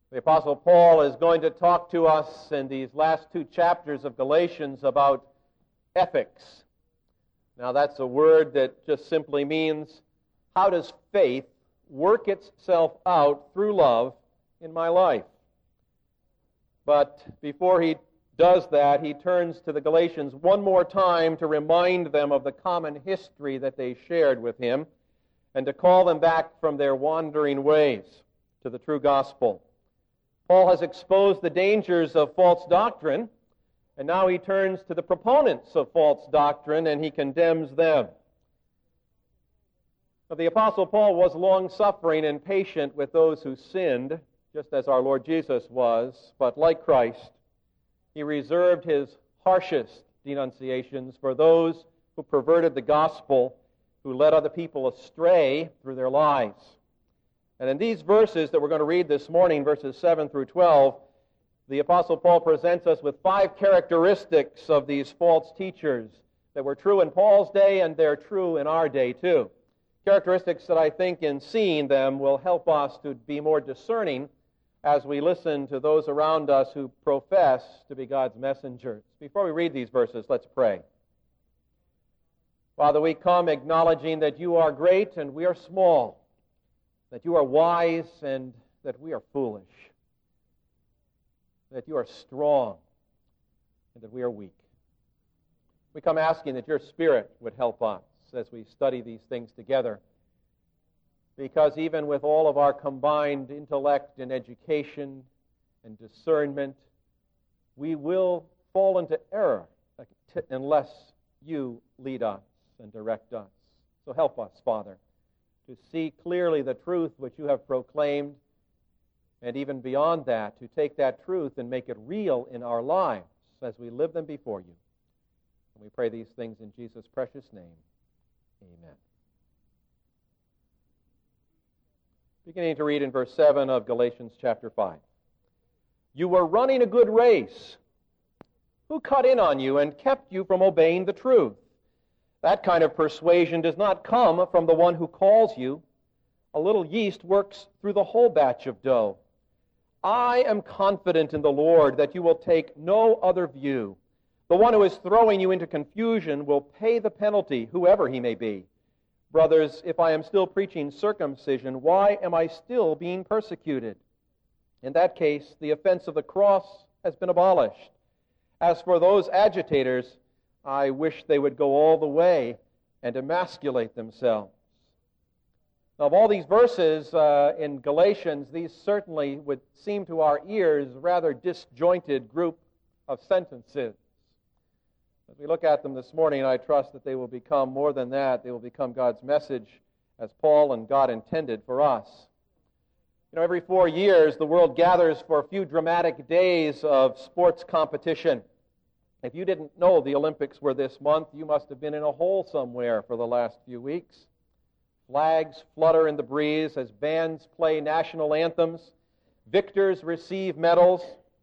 The Apostle Paul is going to talk to us in these last two chapters of Galatians about ethics. Now, that's a word that just simply means, how does faith work itself out through love in my life? But before he does that, he turns to the Galatians one more time to remind them of the common history that they shared with him and to call them back from their wandering ways to the true gospel. Paul has exposed the dangers of false doctrine, and now he turns to the proponents of false doctrine and he condemns them. Now, the Apostle Paul was long-suffering and patient with those who sinned, just as our Lord Jesus was, but like Christ, he reserved his harshest denunciations for those who perverted the gospel, who led other people astray through their lies. And in these verses that we're going to read this morning, verses 7 through 12, the Apostle Paul presents us with 5 characteristics of these false teachers that were true in Paul's day and they're true in our day too. Characteristics that I think in seeing them will help us to be more discerning as we listen to those around us who profess to be God's messengers. Before we read these verses, let's pray. Father, we come acknowledging that you are great and we are small, that you are wise and that we are foolish, that you are strong and that we are weak. We come asking that your Spirit would help us as we study these things together, because even with all of our combined intellect and education and discernment, we will fall into error unless you lead us and direct us. So help us, Father, to see clearly the truth which you have proclaimed, and even beyond that, to take that truth and make it real in our lives as we live them before you. And we pray these things in Jesus' precious name. Amen. Beginning to read in verse 7 of Galatians chapter 5. You were running a good race. Who cut in on you and kept you from obeying the truth? That kind of persuasion does not come from the one who calls you. A little yeast works through the whole batch of dough. I am confident in the Lord that you will take no other view. The one who is throwing you into confusion will pay the penalty, whoever he may be. Brothers, if I am still preaching circumcision, why am I still being persecuted? In that case, the offense of the cross has been abolished. As for those agitators, I wish they would go all the way and emasculate themselves. Now, of all these verses in Galatians, these certainly would seem to our ears a rather disjointed group of sentences. As we look at them this morning, I trust that they will become more than that. They will become God's message as Paul and God intended for us. You know, every 4 years, the world gathers for a few dramatic days of sports competition. If you didn't know the Olympics were this month, you must have been in a hole somewhere for the last few weeks. Flags flutter in the breeze as bands play national anthems. Victors receive medals.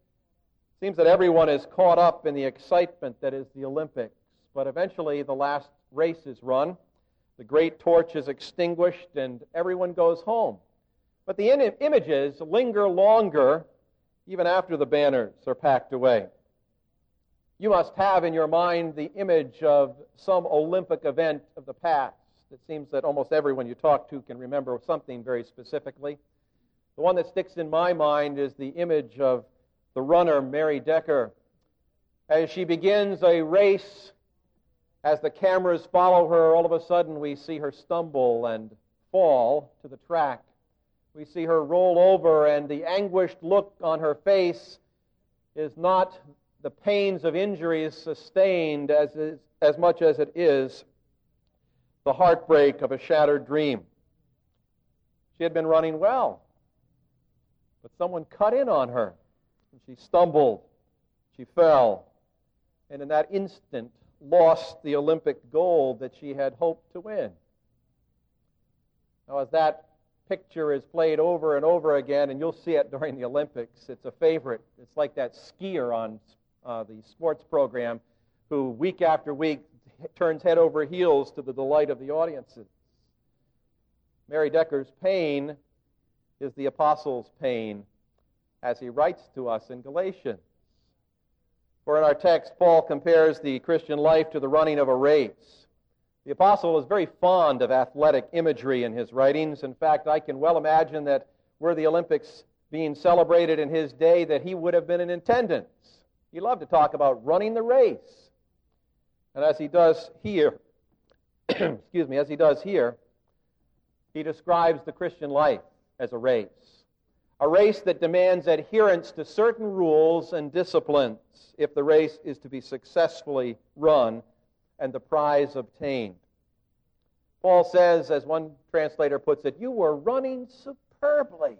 It seems that everyone is caught up in the excitement that is the Olympics. But eventually the last race is run, the great torch is extinguished, and everyone goes home. But the images linger longer even after the banners are packed away. You must have in your mind the image of some Olympic event of the past. It seems that almost everyone you talk to can remember something very specifically. The one that sticks in my mind is the image of the runner Mary Decker. As she begins a race, as the cameras follow her, all of a sudden we see her stumble and fall to the track. We see her roll over, and the anguished look on her face is not the pains of injuries sustained as much as it is the heartbreak of a shattered dream. She had been running well, but someone cut in on her. She stumbled, she fell, and in that instant lost the Olympic gold that she had hoped to win. Now, as that picture is played over and over again, and you'll see it during the Olympics, it's a favorite. It's like that skier on the sports program who week after week turns head over heels to the delight of the audiences. Mary Decker's pain is the apostles' pain as he writes to us in Galatians. For in our text, Paul compares the Christian life to the running of a race. The apostle was very fond of athletic imagery in his writings. In fact, I can well imagine that were the Olympics being celebrated in his day, that he would have been in attendance. He loved to talk about running the race. And as he does here, he describes the Christian life as a race that demands adherence to certain rules and disciplines if the race is to be successfully run and the prize obtained. Paul says, as one translator puts it, you were running superbly.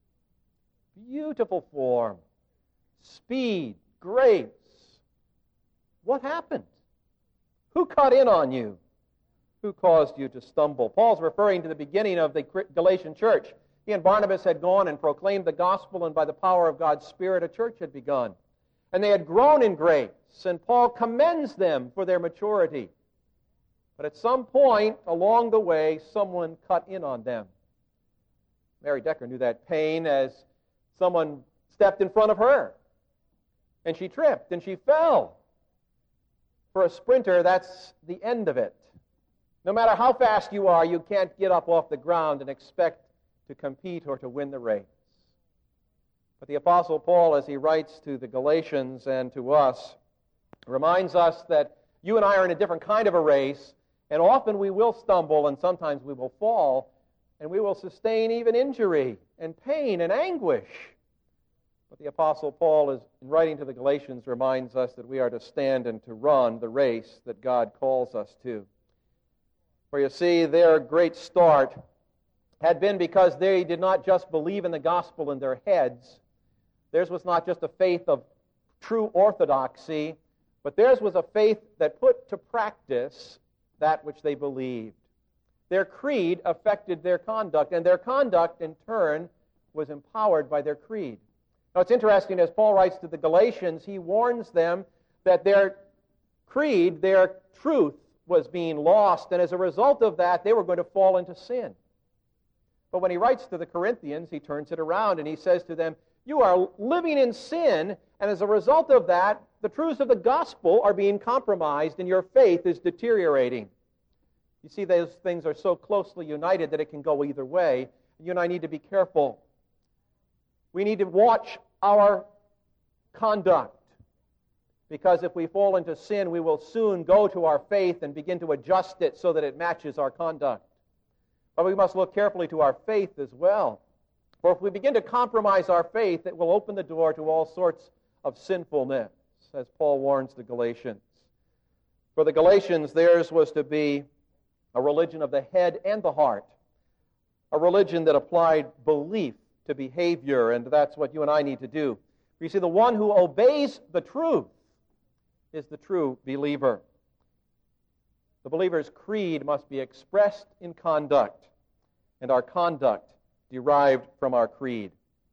Beautiful form, speed, grace. What happened? Who cut in on you? Who caused you to stumble? Paul's referring to the beginning of the Galatian church. He and Barnabas had gone and proclaimed the gospel, and by the power of God's Spirit, a church had begun. And they had grown in grace, and Paul commends them for their maturity. But at some point along the way, someone cut in on them. Mary Decker knew that pain as someone stepped in front of her, and she tripped, and she fell. For a sprinter, that's the end of it. No matter how fast you are, you can't get up off the ground and expect to compete or to win the race. But the Apostle Paul, as he writes to the Galatians and to us, reminds us that you and I are in a different kind of a race, and often we will stumble, and sometimes we will fall, and we will sustain even injury and pain and anguish. But the Apostle Paul, in writing to the Galatians, reminds us that we are to stand and to run the race that God calls us to. For you see, their great start had been because they did not just believe in the gospel in their heads. Theirs was not just a faith of true orthodoxy, but theirs was a faith that put to practice that which they believed. Their creed affected their conduct, and their conduct, in turn, was empowered by their creed. Now, it's interesting, as Paul writes to the Galatians, he warns them that their creed, their truth, was being lost, and as a result of that, they were going to fall into sin. But when he writes to the Corinthians, he turns it around, and he says to them, you are living in sin, and as a result of that, the truths of the gospel are being compromised, and your faith is deteriorating. You see, those things are so closely united that it can go either way. You and I need to be careful. We need to watch our conduct, because if we fall into sin, we will soon go to our faith and begin to adjust it so that it matches our conduct. But we must look carefully to our faith as well. For if we begin to compromise our faith, it will open the door to all sorts of sinfulness, as Paul warns the Galatians. For the Galatians, theirs was to be a religion of the head and the heart, a religion that applied belief to behavior, and that's what you and I need to do. You see, the one who obeys the truth is the true believer. The believer's creed must be expressed in conduct, and our conduct derived from our creed.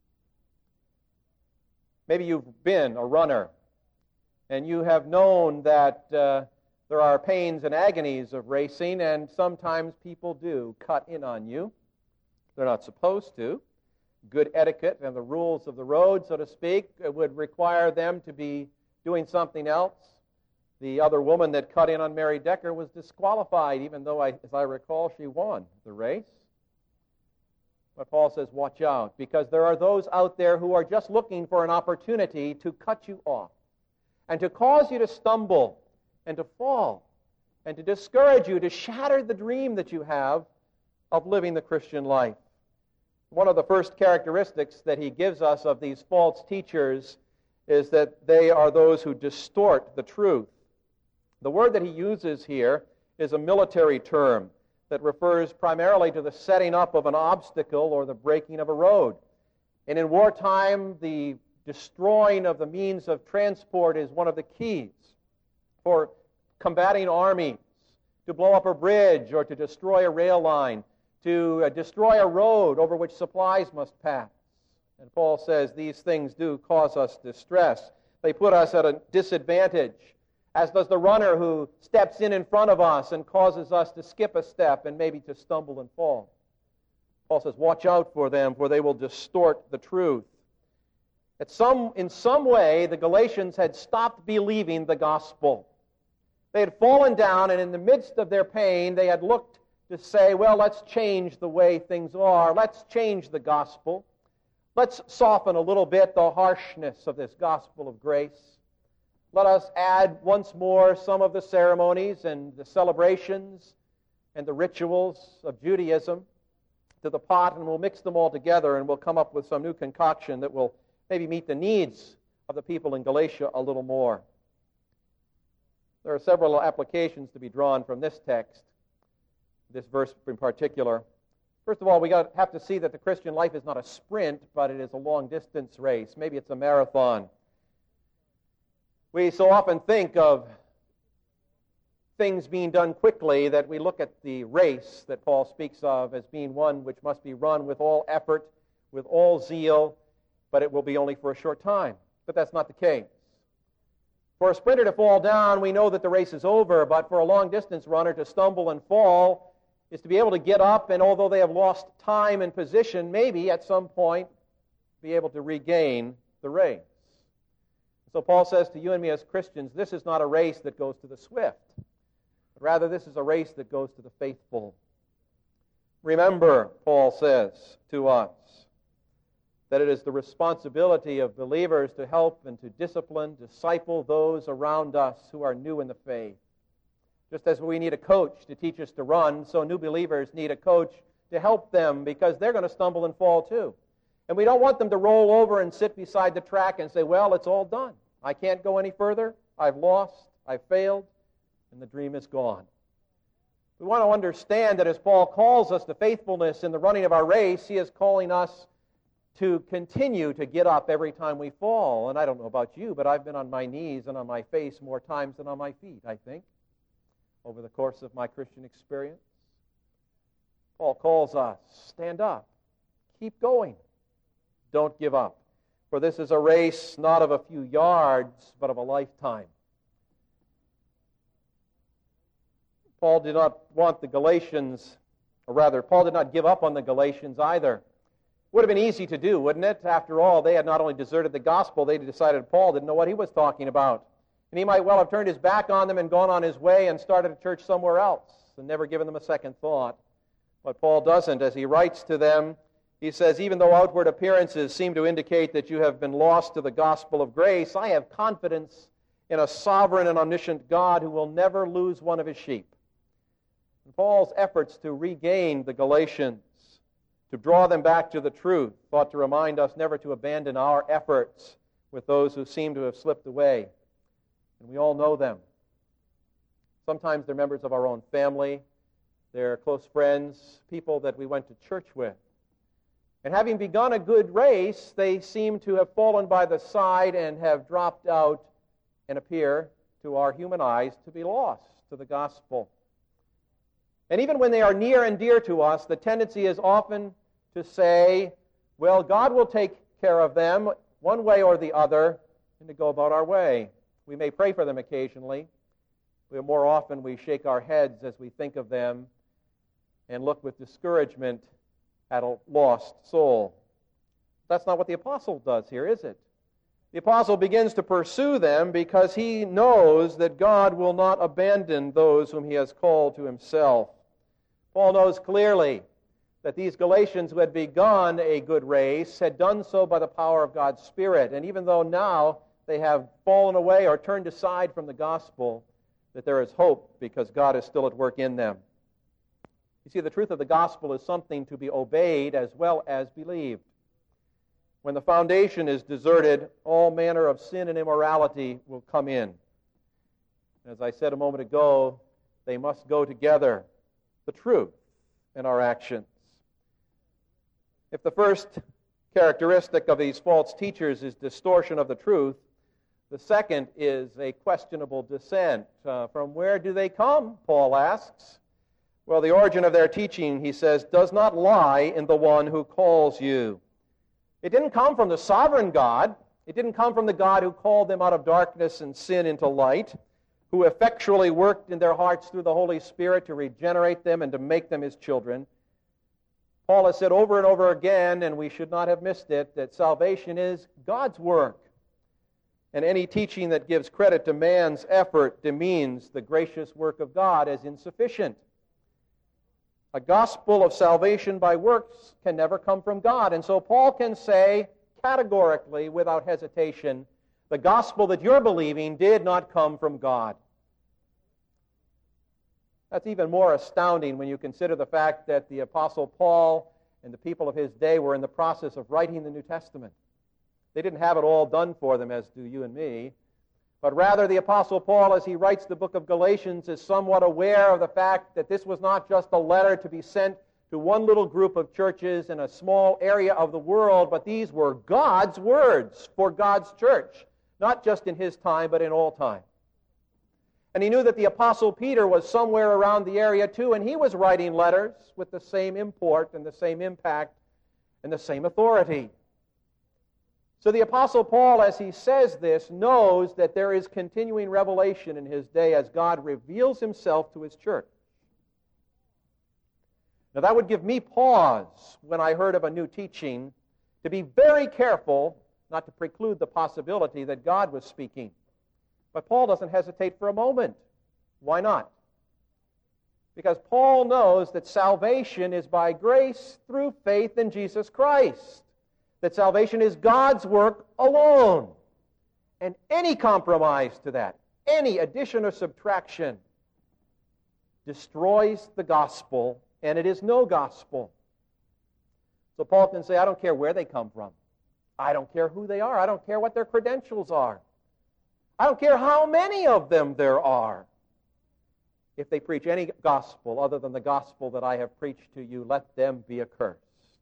Maybe you've been a runner, and you have known that there are pains and agonies of racing, and sometimes people do cut in on you. They're not supposed to. Good etiquette and the rules of the road, so to speak, would require them to be doing something else. The other woman that cut in on Mary Decker was disqualified, even though, as I recall, she won the race. But Paul says, watch out, because there are those out there who are just looking for an opportunity to cut you off and to cause you to stumble and to fall and to discourage you, to shatter the dream that you have of living the Christian life. One of the first characteristics that he gives us of these false teachers is that they are those who distort the truth. The word that he uses here is a military term that refers primarily to the setting up of an obstacle or the breaking of a road. And in wartime, the destroying of the means of transport is one of the keys for combating armies, to blow up a bridge or to destroy a rail line, to destroy a road over which supplies must pass. And Paul says these things do cause us distress. They put us at a disadvantage, as does the runner who steps in front of us and causes us to skip a step and maybe to stumble and fall. Paul says, watch out for them, for they will distort the truth. In some way, the Galatians had stopped believing the gospel. They had fallen down, and in the midst of their pain, they had looked to say, well, let's change the way things are. Let's change the gospel. Let's soften a little bit the harshness of this gospel of grace. Let us add once more some of the ceremonies and the celebrations and the rituals of Judaism to the pot, and we'll mix them all together, and we'll come up with some new concoction that will maybe meet the needs of the people in Galatia a little more. There are several applications to be drawn from this text, this verse in particular. First of all, we have to see that the Christian life is not a sprint, but it is a long-distance race. Maybe it's a marathon. We so often think of things being done quickly that we look at the race that Paul speaks of as being one which must be run with all effort, with all zeal, but it will be only for a short time. But that's not the case. For a sprinter to fall down, we know that the race is over, but for a long-distance runner to stumble and fall is to be able to get up, and although they have lost time and position, maybe at some point be able to regain the race. So Paul says to you and me as Christians, this is not a race that goes to the swift, but rather this is a race that goes to the faithful. Remember, Paul says to us, that it is the responsibility of believers to help and to discipline, disciple those around us who are new in the faith. Just as we need a coach to teach us to run, so new believers need a coach to help them, because they're going to stumble and fall too. And we don't want them to roll over and sit beside the track and say, well, it's all done. I can't go any further. I've lost. I've failed. And the dream is gone. We want to understand that as Paul calls us to faithfulness in the running of our race, he is calling us to continue to get up every time we fall. And I don't know about you, but I've been on my knees and on my face more times than on my feet, I think, over the course of my Christian experience. Paul calls us, stand up, keep going, don't give up. For this is a race not of a few yards, but of a lifetime. Paul did not want the Galatians, or rather, Paul did not give up on the Galatians either. Would have been easy to do, wouldn't it? After all, they had not only deserted the gospel, they decided Paul didn't know what he was talking about. And he might well have turned his back on them and gone on his way and started a church somewhere else and never given them a second thought. But Paul doesn't. As he writes to them, he says, even though outward appearances seem to indicate that you have been lost to the gospel of grace, I have confidence in a sovereign and omniscient God who will never lose one of his sheep. And Paul's efforts to regain the Galatians, to draw them back to the truth, ought to remind us never to abandon our efforts with those who seem to have slipped away. And we all know them. Sometimes they're members of our own family, they're close friends, people that we went to church with. And having begun a good race, they seem to have fallen by the side and have dropped out and appear, to our human eyes, to be lost to the gospel. And even when they are near and dear to us, the tendency is often to say, well, God will take care of them one way or the other, and to go about our way. We may pray for them occasionally, but more often we shake our heads as we think of them and look with discouragement at a lost soul. That's not what the apostle does here, is it? The apostle begins to pursue them because he knows that God will not abandon those whom he has called to himself. Paul knows clearly that these Galatians who had begun a good race had done so by the power of God's Spirit. And even though now they have fallen away or turned aside from the gospel, that there is hope because God is still at work in them. You see, the truth of the gospel is something to be obeyed as well as believed. When the foundation is deserted, all manner of sin and immorality will come in. As I said a moment ago, they must go together, the truth and our actions. If the first characteristic of these false teachers is distortion of the truth, the second is a questionable dissent. From where do they come, Paul asks? Well, the origin of their teaching, he says, does not lie in the one who calls you. It didn't come from the sovereign God. It didn't come from the God who called them out of darkness and sin into light, who effectually worked in their hearts through the Holy Spirit to regenerate them and to make them his children. Paul has said over and over again, and we should not have missed it, that salvation is God's work. And any teaching that gives credit to man's effort demeans the gracious work of God as insufficient. A gospel of salvation by works can never come from God. And so Paul can say categorically, without hesitation, the gospel that you're believing did not come from God. That's even more astounding when you consider the fact that the Apostle Paul and the people of his day were in the process of writing the New Testament. They didn't have it all done for them as do you and me, but rather the Apostle Paul, as he writes the book of Galatians, is somewhat aware of the fact that this was not just a letter to be sent to one little group of churches in a small area of the world, but these were God's words for God's church, not just in his time, but in all time. And he knew that the Apostle Peter was somewhere around the area too, and he was writing letters with the same import and the same impact and the same authority. So the Apostle Paul, as he says this, knows that there is continuing revelation in his day as God reveals himself to his church. Now that would give me pause when I heard of a new teaching to be very careful not to preclude the possibility that God was speaking. But Paul doesn't hesitate for a moment. Why not? Because Paul knows that salvation is by grace through faith in Jesus Christ. That salvation is God's work alone. And any compromise to that, any addition or subtraction, destroys the gospel, and it is no gospel. So Paul can say, I don't care where they come from. I don't care who they are. I don't care what their credentials are. I don't care how many of them there are. If they preach any gospel other than the gospel that I have preached to you, let them be accursed.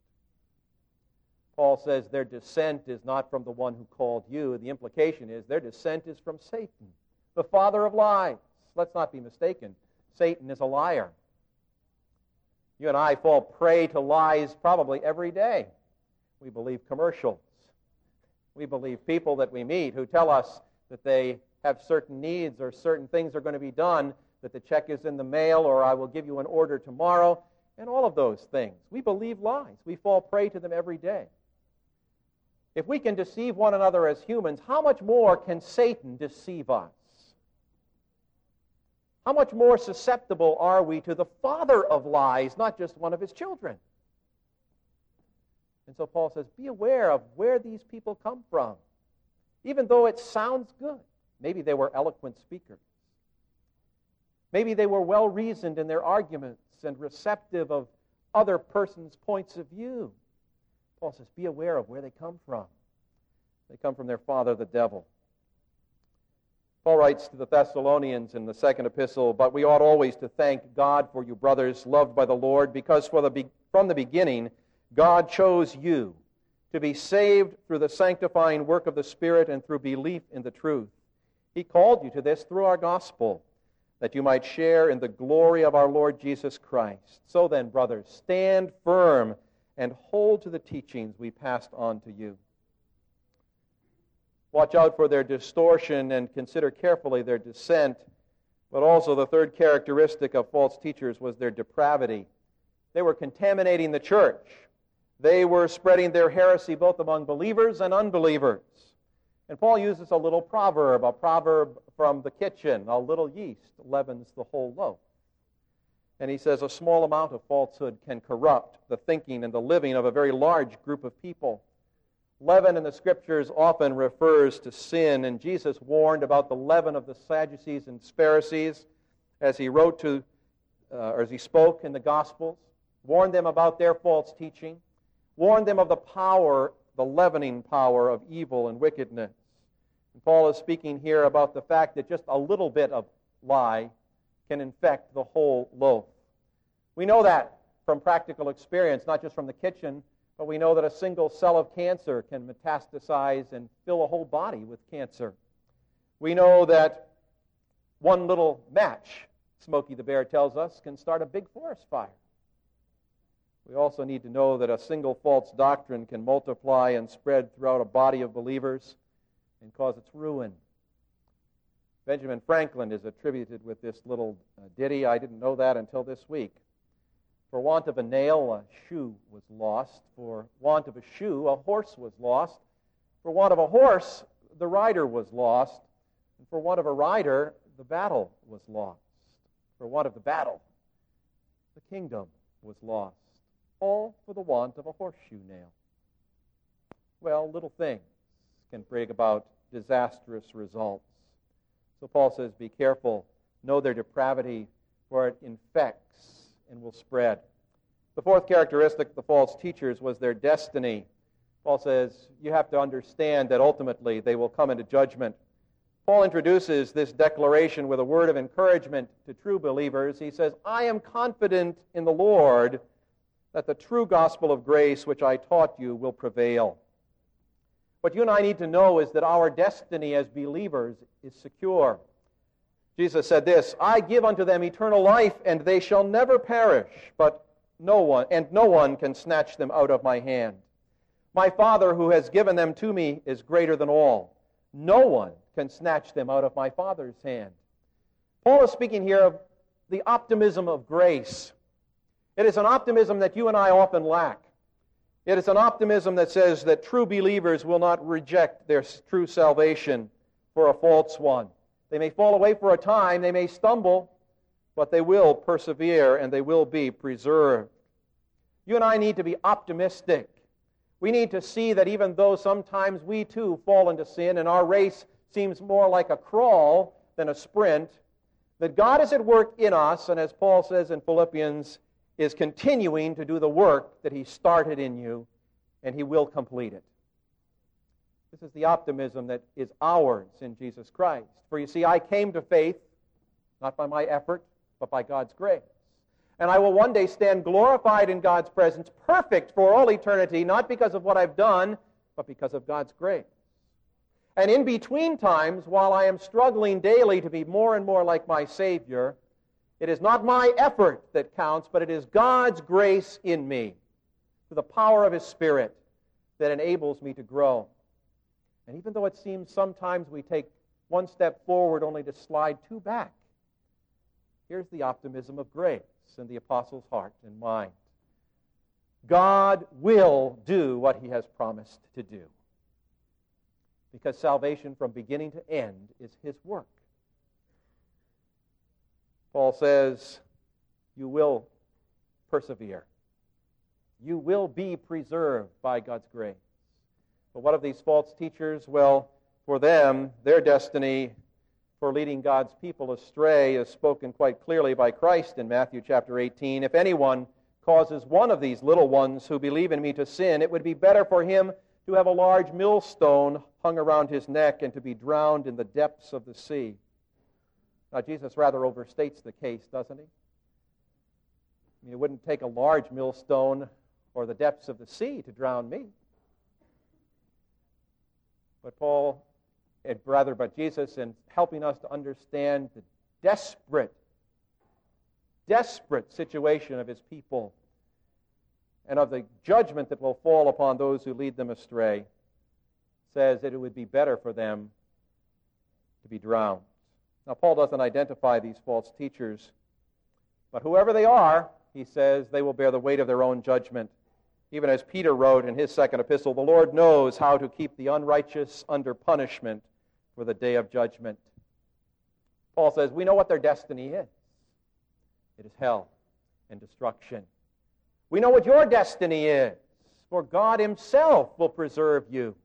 Paul says their descent is not from the one who called you. The implication is their descent is from Satan, the father of lies. Let's not be mistaken. Satan is a liar. You and I fall prey to lies probably every day. We believe commercials. We believe people that we meet who tell us that they have certain needs or certain things are going to be done, that the check is in the mail or I will give you an order tomorrow, and all of those things. We believe lies. We fall prey to them every day. If we can deceive one another as humans, how much more can Satan deceive us? How much more susceptible are we to the father of lies, not just one of his children? And so Paul says, be aware of where these people come from. Even though it sounds good. Maybe they were eloquent speakers. Maybe they were well-reasoned in their arguments and receptive of other persons' points of view. Paul says, be aware of where they come from. They come from their father, the devil. Paul writes to the Thessalonians in the second epistle, but we ought always to thank God for you, brothers, loved by the Lord, because from the beginning God chose you to be saved through the sanctifying work of the Spirit and through belief in the truth. He called you to this through our gospel, that you might share in the glory of our Lord Jesus Christ. So then, brothers, stand firm and hold to the teachings we passed on to you. Watch out for their distortion and consider carefully their dissent. But also the third characteristic of false teachers was their depravity. They were contaminating the church. They were spreading their heresy both among believers and unbelievers. And Paul uses a little proverb, a proverb from the kitchen. A little yeast leavens the whole loaf. And he says a small amount of falsehood can corrupt the thinking and the living of a very large group of people. Leaven in the Scriptures often refers to sin, and Jesus warned about the leaven of the Sadducees and Pharisees as he wrote to, or as he spoke in the Gospels, warned them about their false teaching, warned them of the power, the leavening power of evil and wickedness. And Paul is speaking here about the fact that just a little bit of lie can infect the whole loaf. We know that from practical experience, not just from the kitchen, but we know that a single cell of cancer can metastasize and fill a whole body with cancer. We know that one little match, Smokey the Bear tells us, can start a big forest fire. We also need to know that a single false doctrine can multiply and spread throughout a body of believers and cause its ruin. Benjamin Franklin is attributed with this little ditty. I didn't know that until this week. For want of a nail, a shoe was lost. For want of a shoe, a horse was lost. For want of a horse, the rider was lost. And for want of a rider, the battle was lost. For want of the battle, the kingdom was lost. All for the want of a horseshoe nail. Well, little things can bring about disastrous results. So Paul says, be careful, know their depravity, for it infects and will spread. The fourth characteristic of the false teachers was their destiny. Paul says, you have to understand that ultimately they will come into judgment. Paul introduces this declaration with a word of encouragement to true believers. He says, I am confident in the Lord that the true gospel of grace which I taught you will prevail. What you and I need to know is that our destiny as believers is secure. Jesus said this, I give unto them eternal life, and they shall never perish, but no one can snatch them out of my hand. My Father who has given them to me is greater than all. No one can snatch them out of my Father's hand. Paul is speaking here of the optimism of grace. It is an optimism that you and I often lack. It is an optimism that says that true believers will not reject their true salvation for a false one. They may fall away for a time, they may stumble, but they will persevere and they will be preserved. You and I need to be optimistic. We need to see that even though sometimes we too fall into sin and our race seems more like a crawl than a sprint, that God is at work in us, and as Paul says in Philippians, is continuing to do the work that He started in you, and He will complete it. This is the optimism that is ours in Jesus Christ. For you see, I came to faith, not by my effort, but by God's grace. And I will one day stand glorified in God's presence, perfect for all eternity, not because of what I've done, but because of God's grace. And in between times, while I am struggling daily to be more and more like my Savior, it is not my effort that counts, but it is God's grace in me, through the power of His Spirit, that enables me to grow. And even though it seems sometimes we take one step forward only to slide two back, here's the optimism of grace in the apostle's heart and mind. God will do what He has promised to do, because salvation from beginning to end is His work. Paul says, you will persevere. You will be preserved by God's grace. But what of these false teachers? Well, for them, their destiny for leading God's people astray is spoken quite clearly by Christ in Matthew chapter 18. If anyone causes one of these little ones who believe in me to sin, it would be better for him to have a large millstone hung around his neck and to be drowned in the depths of the sea. Now, Jesus rather overstates the case, doesn't he? I mean, it wouldn't take a large millstone or the depths of the sea to drown me. But Jesus, in helping us to understand the desperate situation of His people and of the judgment that will fall upon those who lead them astray, says that it would be better for them to be drowned. Now, Paul doesn't identify these false teachers, but whoever they are, he says, they will bear the weight of their own judgment. Even as Peter wrote in his second epistle, the Lord knows how to keep the unrighteous under punishment for the day of judgment. Paul says, we know what their destiny is. It is hell and destruction. We know what your destiny is, for God Himself will preserve you.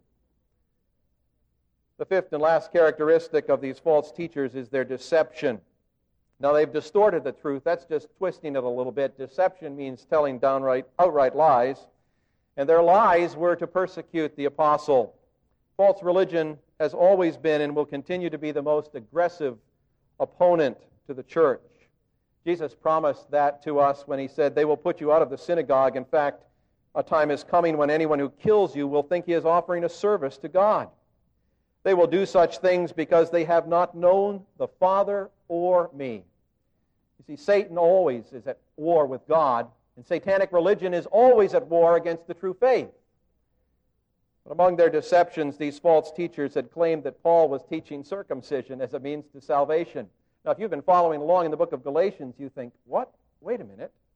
The fifth and last characteristic of these false teachers is their deception. Now, they've distorted the truth. That's just twisting it a little bit. Deception means telling outright lies. And their lies were to persecute the apostle. False religion has always been and will continue to be the most aggressive opponent to the church. Jesus promised that to us when He said, they will put you out of the synagogue. In fact, a time is coming when anyone who kills you will think he is offering a service to God. They will do such things because they have not known the Father or me. You see, Satan always is at war with God, and satanic religion is always at war against the true faith. But among their deceptions, these false teachers had claimed that Paul was teaching circumcision as a means to salvation. Now, if you've been following along in the book of Galatians, you think, what? Wait a minute.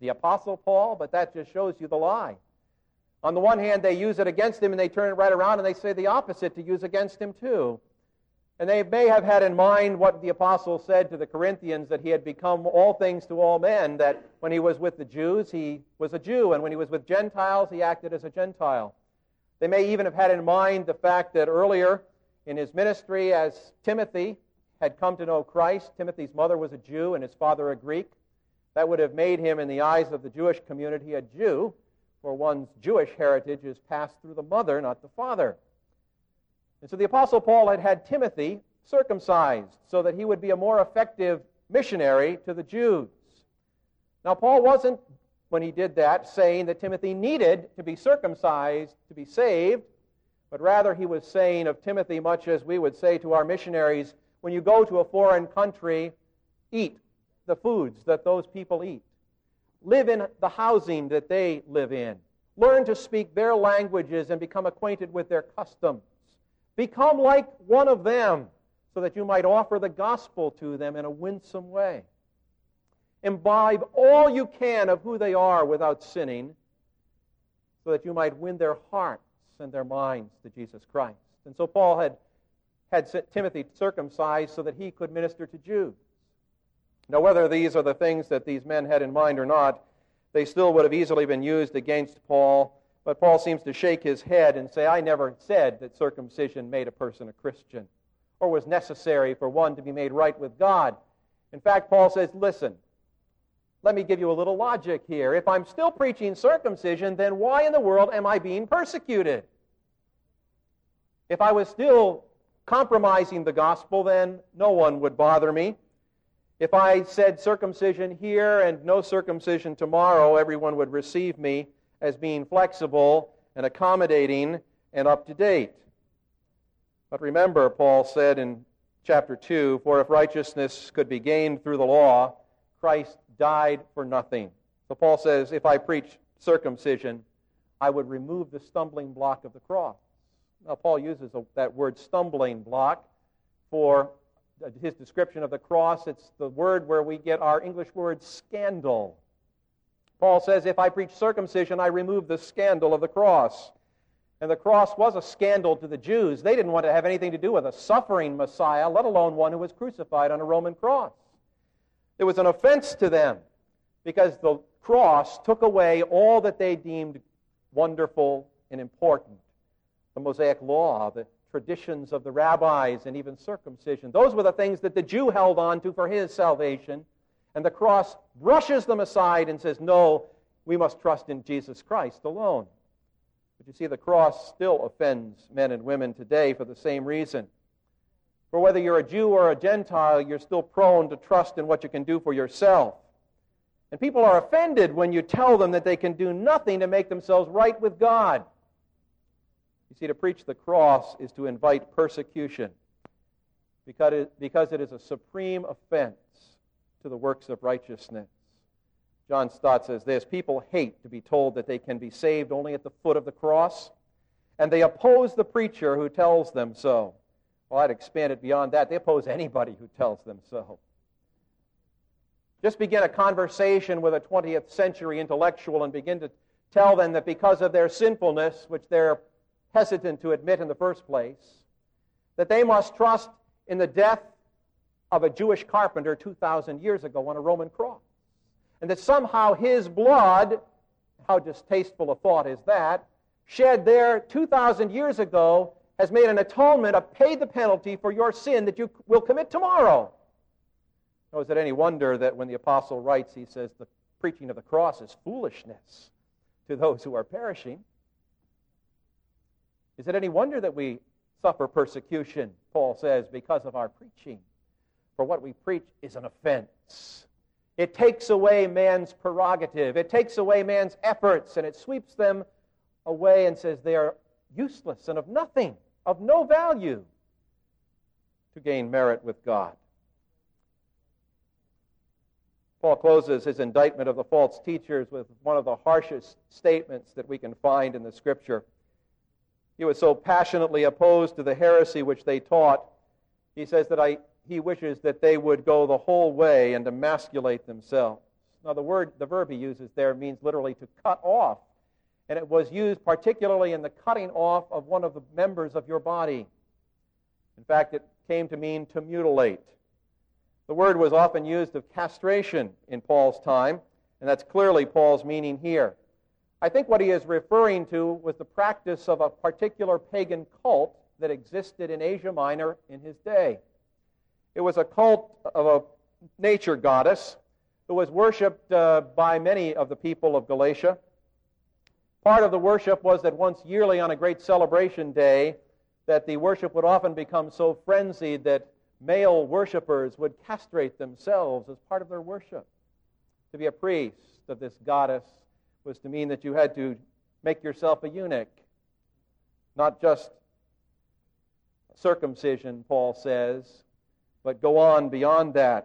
the Apostle Paul, but that just shows you the lie. On the one hand, they use it against him, and they turn it right around, and they say the opposite to use against him too. And they may have had in mind what the apostle said to the Corinthians, that he had become all things to all men, that when he was with the Jews, he was a Jew, and when he was with Gentiles, he acted as a Gentile. They may even have had in mind the fact that earlier in his ministry, as Timothy had come to know Christ, Timothy's mother was a Jew and his father a Greek. That would have made him, in the eyes of the Jewish community, a Jew, for one's Jewish heritage is passed through the mother, not the father. And so the Apostle Paul had had Timothy circumcised so that he would be a more effective missionary to the Jews. Now, Paul wasn't, when he did that, saying that Timothy needed to be circumcised to be saved, but rather he was saying of Timothy, much as we would say to our missionaries, when you go to a foreign country, eat the foods that those people eat. Live in the housing that they live in. Learn to speak their languages and become acquainted with their customs. Become like one of them so that you might offer the gospel to them in a winsome way. Imbibe all you can of who they are without sinning so that you might win their hearts and their minds to Jesus Christ. And so Paul had Timothy circumcised so that he could minister to Jews. Now, whether these are the things that these men had in mind or not, they still would have easily been used against Paul. But Paul seems to shake his head and say, I never said that circumcision made a person a Christian or was necessary for one to be made right with God. In fact, Paul says, listen, let me give you a little logic here. If I'm still preaching circumcision, then why in the world am I being persecuted? If I was still compromising the gospel, then no one would bother me. If I said circumcision here and no circumcision tomorrow, everyone would receive me as being flexible and accommodating and up to date. But remember, Paul said in chapter 2, for if righteousness could be gained through the law, Christ died for nothing. So Paul says, if I preach circumcision, I would remove the stumbling block of the cross. Now, Paul uses that word stumbling block for his description of the cross. It's the word where we get our English word scandal. Paul says, if I preach circumcision, I remove the scandal of the cross. And the cross was a scandal to the Jews. They didn't want to have anything to do with a suffering Messiah, let alone one who was crucified on a Roman cross. It was an offense to them because the cross took away all that they deemed wonderful and important. The Mosaic law, the traditions of the rabbis, and even circumcision. Those were the things that the Jew held on to for his salvation. And the cross brushes them aside and says, no, we must trust in Jesus Christ alone. But you see, the cross still offends men and women today for the same reason. For whether you're a Jew or a Gentile, you're still prone to trust in what you can do for yourself. And people are offended when you tell them that they can do nothing to make themselves right with God. You see, to preach the cross is to invite persecution because it is a supreme offense to the works of righteousness. John Stott says this, people hate to be told that they can be saved only at the foot of the cross, and they oppose the preacher who tells them so. Well, I'd expand it beyond that. They oppose anybody who tells them so. Just begin a conversation with a 20th century intellectual and begin to tell them that because of their sinfulness, which they're hesitant to admit in the first place, that they must trust in the death of a Jewish carpenter 2,000 years ago on a Roman cross. And that somehow his blood, how distasteful a thought is that, shed there 2,000 years ago has made an atonement, paid the penalty for your sin that you will commit tomorrow. Is it any wonder that when the apostle writes, he says the preaching of the cross is foolishness to those who are perishing? Is it any wonder that we suffer persecution, Paul says, because of our preaching? For what we preach is an offense. It takes away man's prerogative. It takes away man's efforts, and it sweeps them away and says they are useless and of nothing, of no value to gain merit with God. Paul closes his indictment of the false teachers with one of the harshest statements that we can find in the Scripture. He was so passionately opposed to the heresy which they taught, he says that he wishes that they would go the whole way and emasculate themselves. Now, the verb he uses there means literally to cut off. And it was used particularly in the cutting off of one of the members of your body. In fact, it came to mean to mutilate. The word was often used of castration in Paul's time, and that's clearly Paul's meaning here. I think what he is referring to was the practice of a particular pagan cult that existed in Asia Minor in his day. It was a cult of a nature goddess who was worshipped by many of the people of Galatia. Part of the worship was that once yearly on a great celebration day, that the worship would often become so frenzied that male worshipers would castrate themselves as part of their worship. To be a priest of this goddess was to mean that you had to make yourself a eunuch, not just circumcision, Paul says, but go on beyond that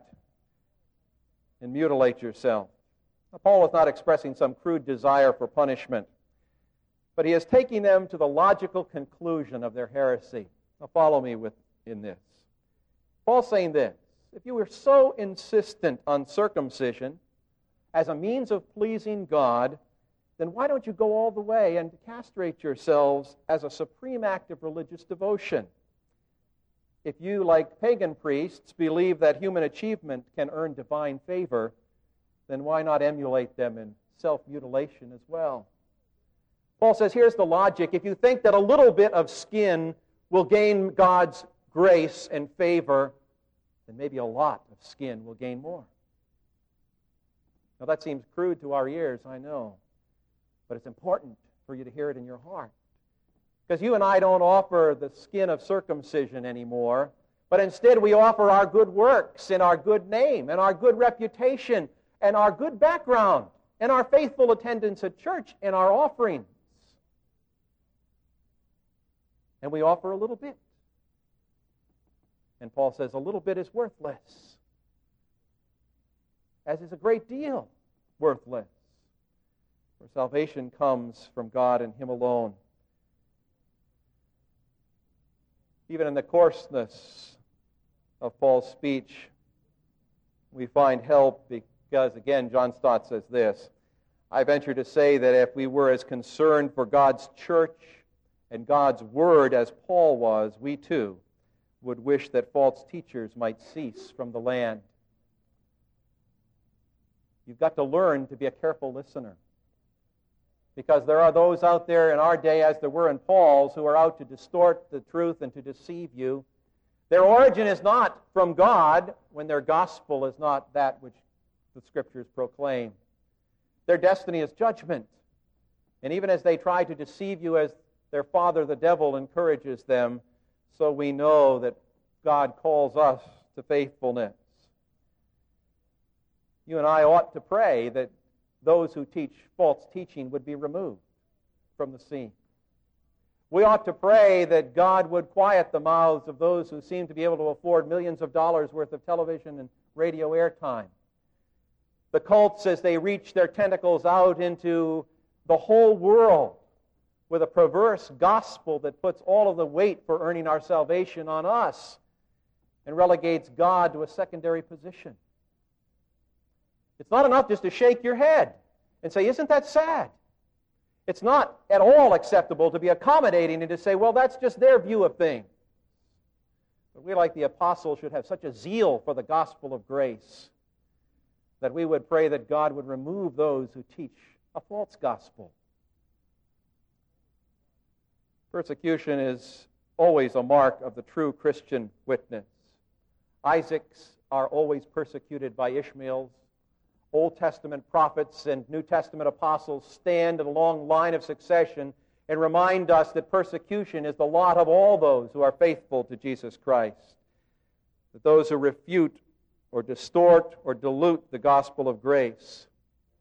and mutilate yourself. Now, Paul is not expressing some crude desire for punishment, but he is taking them to the logical conclusion of their heresy. Now follow me in this. Paul's saying this: if you were so insistent on circumcision as a means of pleasing God, then why don't you go all the way and castrate yourselves as a supreme act of religious devotion? If you, like pagan priests, believe that human achievement can earn divine favor, then why not emulate them in self-mutilation as well? Paul says, here's the logic. If you think that a little bit of skin will gain God's grace and favor, then maybe a lot of skin will gain more. Now that seems crude to our ears, I know, but it's important for you to hear it in your heart. Because you and I don't offer the skin of circumcision anymore, but instead we offer our good works and our good name and our good reputation and our good background and our faithful attendance at church and our offerings. And we offer a little bit. And Paul says a little bit is worthless, as is a great deal worthless. For salvation comes from God and Him alone. Even in the coarseness of Paul's speech, we find help because, again, John Stott says this: I venture to say that if we were as concerned for God's church and God's word as Paul was, we too would wish that false teachers might cease from the land. You've got to learn to be a careful listener, because there are those out there in our day, as there were in Paul's, who are out to distort the truth and to deceive you. Their origin is not from God when their gospel is not that which the Scriptures proclaim. Their destiny is judgment. And even as they try to deceive you, as their father, the devil, encourages them, so we know that God calls us to faithfulness. You and I ought to pray that those who teach false teaching would be removed from the scene. We ought to pray that God would quiet the mouths of those who seem to be able to afford millions of dollars worth of television and radio airtime. The cults, as they reach their tentacles out into the whole world with a perverse gospel that puts all of the weight for earning our salvation on us and relegates God to a secondary position. It's not enough just to shake your head and say, isn't that sad? It's not at all acceptable to be accommodating and to say, well, that's just their view of things. But we, like the apostles, should have such a zeal for the gospel of grace that we would pray that God would remove those who teach a false gospel. Persecution is always a mark of the true Christian witness. Isaacs are always persecuted by Ishmaels. Old Testament prophets and New Testament apostles stand in a long line of succession and remind us that persecution is the lot of all those who are faithful to Jesus Christ. That those who refute or distort or dilute the gospel of grace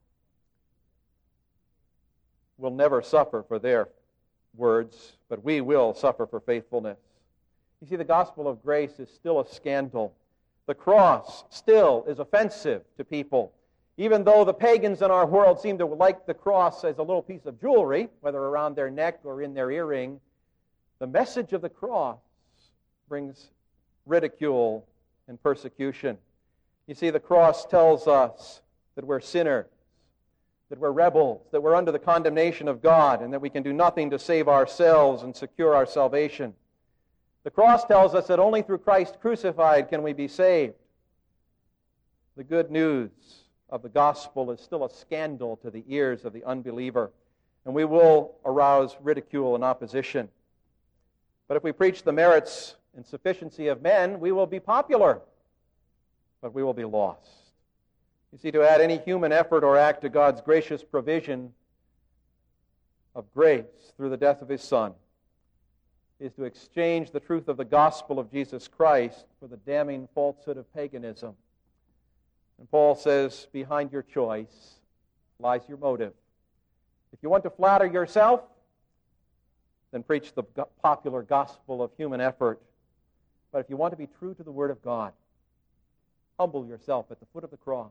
will never suffer for their words, but we will suffer for faithfulness. You see, the gospel of grace is still a scandal. The cross still is offensive to people. Even though the pagans in our world seem to like the cross as a little piece of jewelry, whether around their neck or in their earring, the message of the cross brings ridicule and persecution. You see, the cross tells us that we're sinners, that we're rebels, that we're under the condemnation of God, and that we can do nothing to save ourselves and secure our salvation. The cross tells us that only through Christ crucified can we be saved. The good news of the gospel is still a scandal to the ears of the unbeliever, and we will arouse ridicule and opposition. But if we preach the merits and sufficiency of men, we will be popular, but we will be lost. You see, to add any human effort or act to God's gracious provision of grace through the death of His Son is to exchange the truth of the gospel of Jesus Christ for the damning falsehood of paganism. And Paul says, behind your choice lies your motive. If you want to flatter yourself, then preach the popular gospel of human effort. But if you want to be true to the Word of God, humble yourself at the foot of the cross.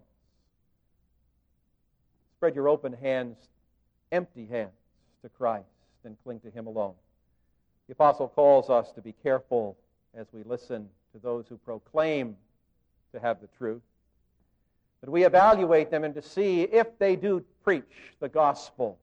Spread your open hands, empty hands, to Christ and cling to Him alone. The apostle calls us to be careful as we listen to those who proclaim to have the truth, that we evaluate them and to see if they do preach the gospel.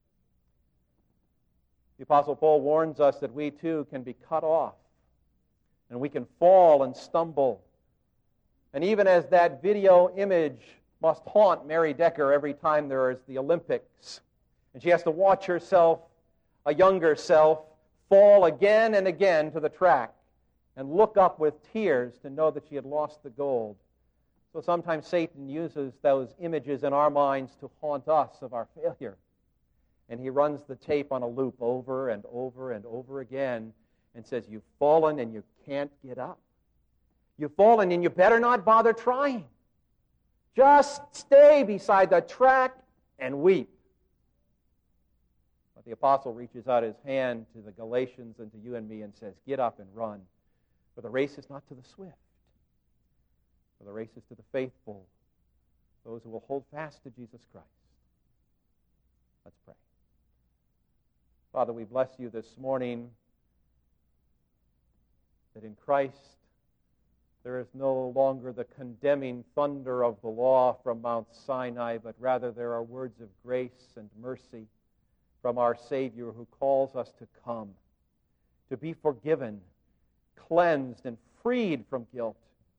The apostle Paul warns us that we too can be cut off, and we can fall and stumble. And even as that video image must haunt Mary Decker every time there is the Olympics, and she has to watch herself, a younger self, fall again and again to the track and look up with tears to know that she had lost the gold. So sometimes Satan uses those images in our minds to haunt us of our failure. And he runs the tape on a loop over and over and over again and says, you've fallen and you can't get up. You've fallen and you better not bother trying. Just stay beside the track and weep. But the apostle reaches out his hand to the Galatians and to you and me and says, get up and run. For the race is not to the swift. For the race is to the faithful, those who will hold fast to Jesus Christ. Let's pray. Father, we bless you this morning that in Christ there is no longer the condemning thunder of the law from Mount Sinai, but rather there are words of grace and mercy from our Savior who calls us to come, to be forgiven, cleansed, and freed from guilt.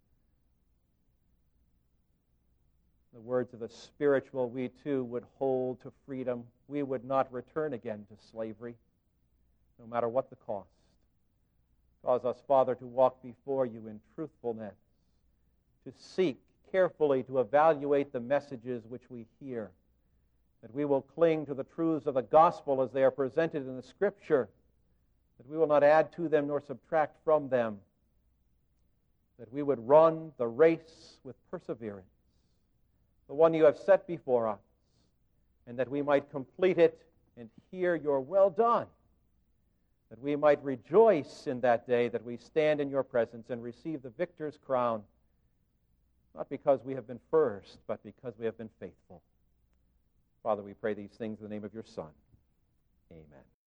The words of the spiritual, we too would hold to freedom. We would not return again to slavery, no matter what the cost. Cause us, Father, to walk before you in truthfulness, to seek carefully to evaluate the messages which we hear, that we will cling to the truths of the gospel as they are presented in the Scripture, that we will not add to them nor subtract from them, that we would run the race with perseverance, the one you have set before us, and that we might complete it and hear your well done, that we might rejoice in that day that we stand in your presence and receive the victor's crown, not because we have been first, but because we have been faithful. Father, we pray these things in the name of your Son. Amen.